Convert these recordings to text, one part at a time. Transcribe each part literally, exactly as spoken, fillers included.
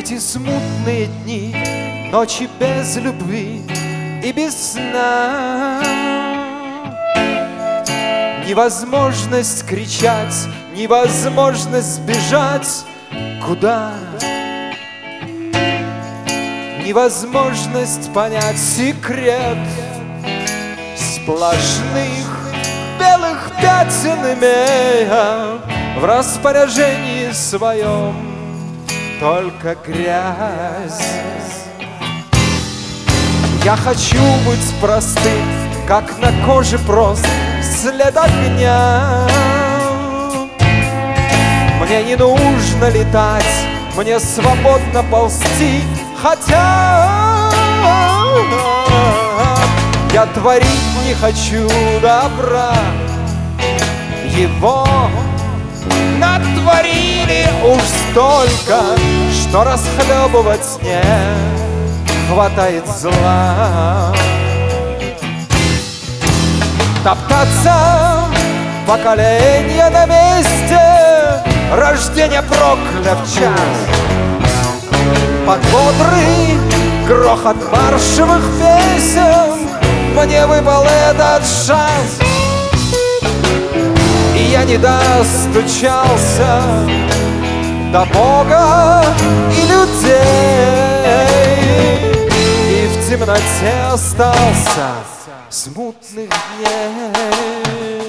Эти смутные дни, ночи без любви и без сна. Невозможность кричать, невозможность бежать куда. Невозможность понять секрет сплошных белых пятен, имея в распоряжении своем только грязь. Я хочу быть простым, как на коже прост след огня. Мне не нужно летать, мне свободно ползти, хотя я творить не хочу добра. Его натворили уж столько, что расхлебывать не хватает зла. Топтаться поколение на месте, рождение проклят час. Под бодрый грохот маршевых песен мне выпал этот шанс. И я не достучался до Бога и людей, и в темноте остался смутных дней.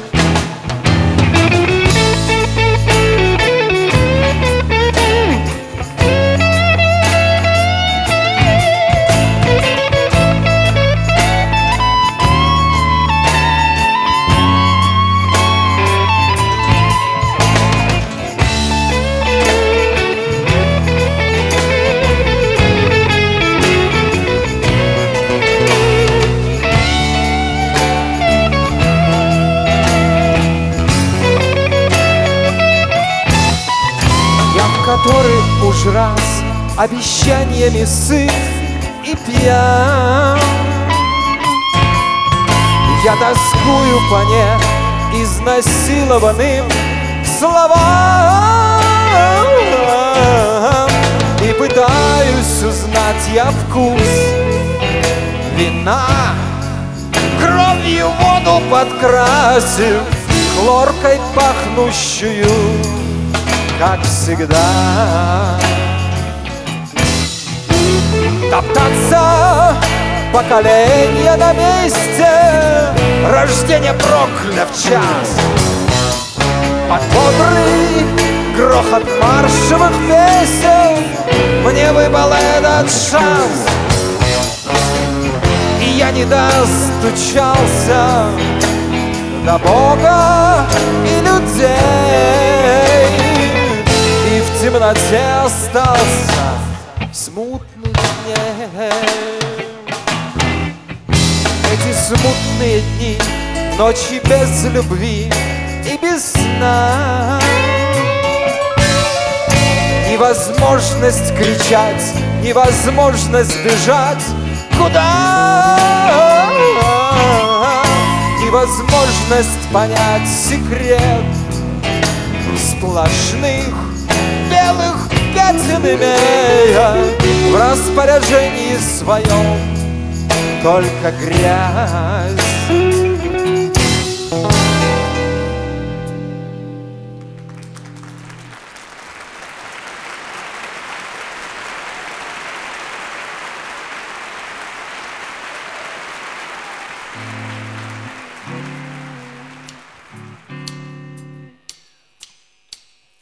Который уж раз обещаниями сыт и пьян. Я тоскую по неизнасилованным словам и пытаюсь узнать я вкус вина, кровью воду подкрасив, хлоркой пахнущую, как всегда. Топтаться поколение на месте, рождение проклят в час. Под бодрый грохот маршевых песен мне выпал этот шанс. И я не достучался до Бога и людей, и в темноте остался смутных дней. Эти смутные дни, ночи без любви и без сна. Невозможность кричать, невозможность бежать куда. Невозможность понять секрет сплошных белых пятен, имея в распоряжении своем только грязь.